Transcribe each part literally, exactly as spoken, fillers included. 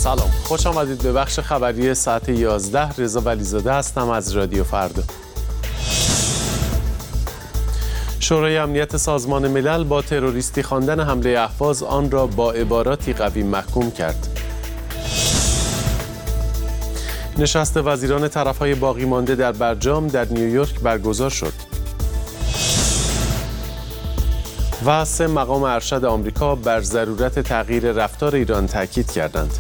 سلام، خوش آمدید به بخش خبری ساعت یازده. رضا ولیزاده هستم از رادیو فردا. شورای امنیت سازمان ملل با تروریستی خواندن حمله اهواز آن را با عباراتی قوی محکوم کرد. نشست وزیران طرف‌های باقی مانده در برجام در نیویورک برگزار شد. و سه مقام ارشد آمریکا بر ضرورت تغییر رفتار ایران تاکید کردند.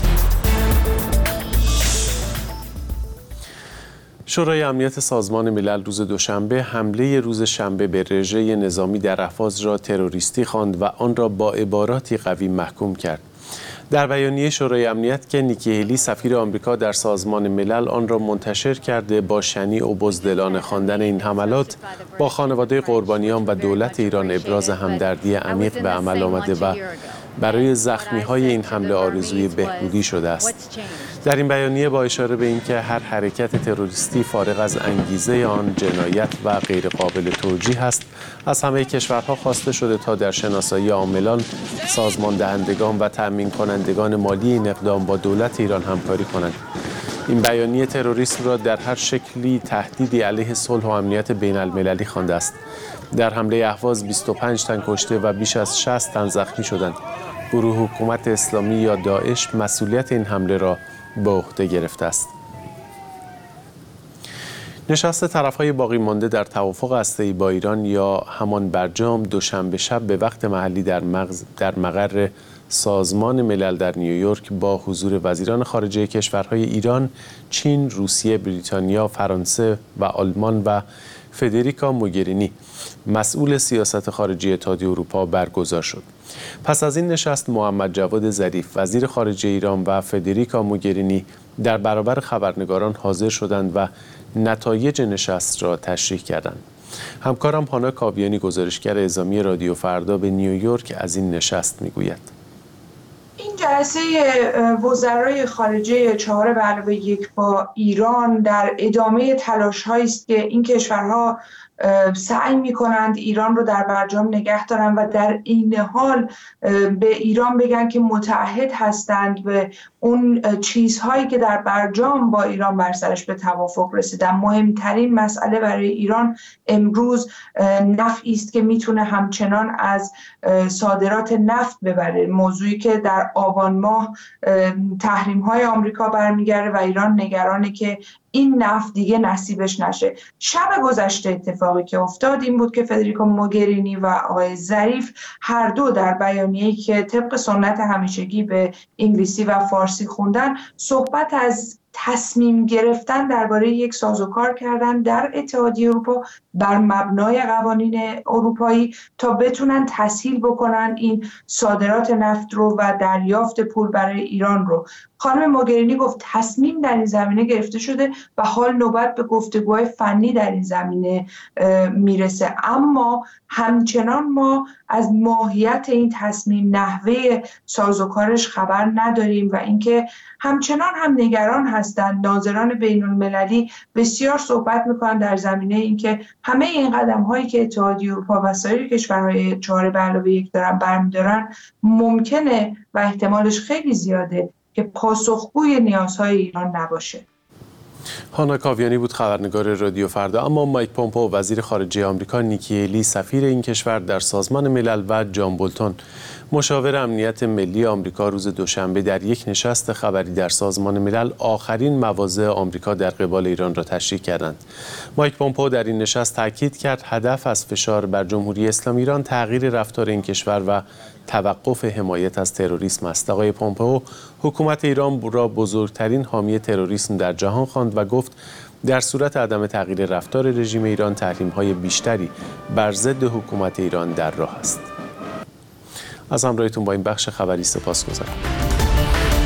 شورای امنیت سازمان ملل روز دوشنبه حمله روز شنبه به رژه نظامی در اهواز را تروریستی خواند و آن را با عباراتی قوی محکوم کرد. در بیانیه شورای امنیت که نیکی هلی سفیر آمریکا در سازمان ملل آن را منتشر کرده، با شنیع و بزدلانه خواندن این حملات با خانواده قربانیان و دولت ایران ابراز همدردی عمیق به عمل آمده و برای زخمی‌های این حمله آرزوی بهبودی شده است. در این بیانیه با اشاره به اینکه هر حرکت تروریستی فارغ از انگیزه آن جنایت و غیرقابل توجیه است، از همه کشورها خواسته شده تا در شناسایی عاملان، سازمان دهندگان و تأمین کنندگان مالی این اقدام با دولت ایران همکاری کنند. این بیانیه تروریسم را در هر شکلی تهدیدی علیه صلح و امنیت بین المللی خوانده است. در حمله اهواز بیست و پنج تن کشته و بیش از شصت تن زخمی شدند. گروه حکومت اسلامی یا داعش مسئولیت این حمله را به عهده گرفته است. نشست طرف‌های باقی مانده در توافق هسته‌ای با ایران یا همان برجام دوشنبه شب به وقت محلی در مغز در مقر سازمان ملل در نیویورک با حضور وزیران خارجه کشورهای ایران، چین، روسیه، بریتانیا، فرانسه و آلمان و فدریکا موگرینی، مسئول سیاست خارجی اتحادیه اروپا، برگزار شد. پس از این نشست محمد جواد ظریف وزیر خارجه ایران و فدریکا موگرینی در برابر خبرنگاران حاضر شدند و نتایج نشست را تشریح کردند. همکارم هانا کاویانی، گزارشگر اعزامی رادیو فردا به نیویورک، از این نشست میگوید. این جلسه وزرای خارجه چهار به علاوه یک با ایران در ادامه تلاش‌هایی است که این کشورها سعی می‌کنند ایران رو در برجام نگه دارن و در این حال به ایران بگن که متعهد هستند به اون چیزهایی که در برجام با ایران بر سرش به توافق رسیدن. مهمترین مسئله برای ایران امروز نفعی است که میتونه همچنان از صادرات نفت ببره، موضوعی که در آبان ماه تحریم‌های آمریکا برمیگرده و ایران نگرانه که این نفت دیگه نصیبش نشه. شب گذشته اتفاقی که افتاد این بود که فدریکا موگرینی و آقای ظریف هر دو در بیانیه‌ای که طبق سنت همیشگی به انگلیسی و فارسی خوندن، صحبت از تصمیم گرفتن درباره یک سازوکار کردن در اتحادیه اروپا بر مبنای قوانین اروپایی تا بتونن تسهیل بکنن این صادرات نفت رو و دریافت پول برای ایران رو. خانم موگرینی گفت تصمیم در این زمینه گرفته شده و حال نوبت به گفتگوهای فنی در این زمینه میرسه، اما همچنان ما از ماهیت این تصمیم، نحوه سازوکارش خبر نداریم و اینکه همچنان هم نگران هستند. ناظران بین المللی بسیار صحبت میکنن در زمینه اینکه همه این قدم هایی که اتحادیه اروپا و سایر کشورهای چهار به علاوه یک دارن برمیدارن ممکنه و احتمالش خیلی زیاده که پاسخگوی نیازهای ایران نباشه. هانا کاویانی بود، خبرنگار رادیو فردا. اما مایک پومپئو وزیر خارجه آمریکا، نیکی هلی سفیر این کشور در سازمان ملل و جان بولتون مشاور امنیت ملی آمریکا روز دوشنبه در یک نشست خبری در سازمان ملل آخرین مواضع آمریکا در قبال ایران را تشریح کردند. مایک پومپئو در این نشست تاکید کرد هدف از فشار بر جمهوری اسلامی ایران تغییر رفتار این کشور و توقف حمایت از تروریسم است. آقای پومپئو حکومت ایران را بزرگترین حامی تروریسم در جهان خواند و گفت در صورت عدم تغییر رفتار رژیم ایران تحریم‌های بیشتری بر ضد حکومت ایران در راه است. از همراهیتون با این بخش خبری سپاسگزارم.